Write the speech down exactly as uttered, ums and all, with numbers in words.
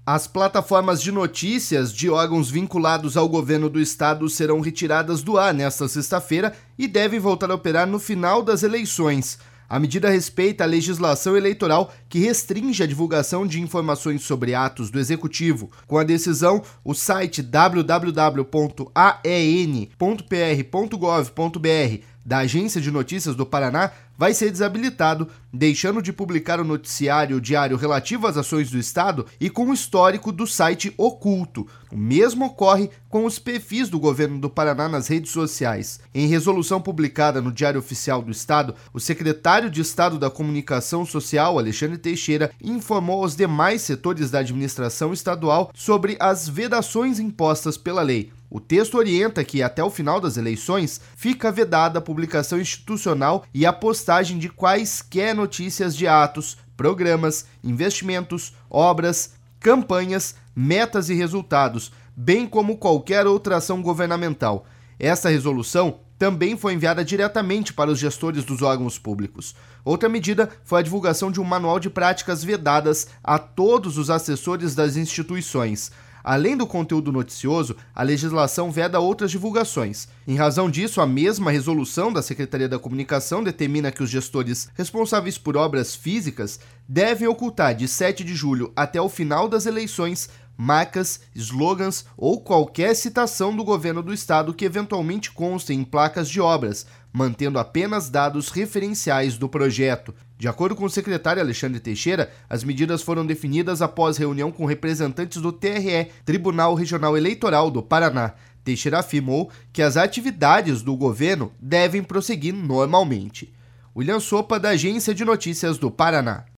As plataformas de notícias de órgãos vinculados ao governo do estado serão retiradas do ar nesta sexta-feira e devem voltar a operar no final das eleições. A medida respeita a legislação eleitoral que restringe a divulgação de informações sobre atos do Executivo. Com a decisão, o site w w w ponto a e n ponto p r ponto gov ponto b r da Agência de Notícias do Paraná vai ser desabilitado, deixando de publicar o noticiário diário relativo às ações do Estado e com o histórico do site oculto. O mesmo ocorre com os perfis do governo do Paraná nas redes sociais. Em resolução publicada no Diário Oficial do Estado, o secretário de Estado da Comunicação Social, Alexandre Teixeira, informou aos demais setores da administração estadual sobre as vedações impostas pela lei. O texto orienta que, até o final das eleições, fica vedada a publicação institucional e a postagem de quaisquer notícias de atos, programas, investimentos, obras, campanhas, metas e resultados, bem como qualquer outra ação governamental. Essa resolução também foi enviada diretamente para os gestores dos órgãos públicos. Outra medida foi a divulgação de um manual de práticas vedadas a todos os assessores das instituições. Além do conteúdo noticioso, a legislação veda outras divulgações. Em razão disso, a mesma resolução da Secretaria da Comunicação determina que os gestores responsáveis por obras físicas devem ocultar de sete de julho até o final das eleições marcas, slogans ou qualquer citação do governo do estado que eventualmente constem em placas de obras, mantendo apenas dados referenciais do projeto. De acordo com o secretário Alexandre Teixeira, as medidas foram definidas após reunião com representantes do T R E, Tribunal Regional Eleitoral do Paraná. Teixeira afirmou que as atividades do governo devem prosseguir normalmente. William Sopa, da Agência de Notícias do Paraná.